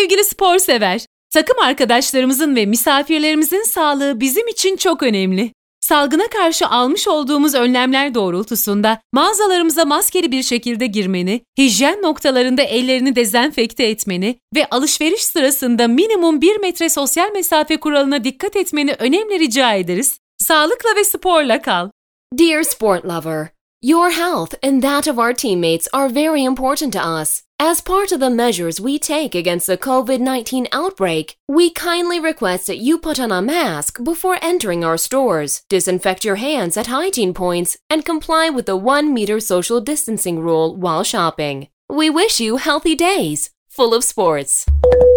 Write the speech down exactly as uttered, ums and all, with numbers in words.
sevgili spor sever. Takım arkadaşlarımızın ve misafirlerimizin sağlığı bizim için çok önemli. Salgına karşı almış olduğumuz önlemler doğrultusunda mağazalarımıza maskeli bir şekilde girmeni, hijyen noktalarında ellerini dezenfekte etmeni ve alışveriş sırasında minimum bir metre sosyal mesafe kuralına dikkat etmeni önemli rica ederiz. Sağlıkla ve sporla kal. Dear sport lover, your health and that of our teammates are very important to us. As part of the measures we take against the COVID nineteen outbreak, we kindly request that you put on a mask before entering our stores, disinfect your hands at hygiene points, and comply with the one meter social distancing rule while shopping. We wish you healthy days, full of sports.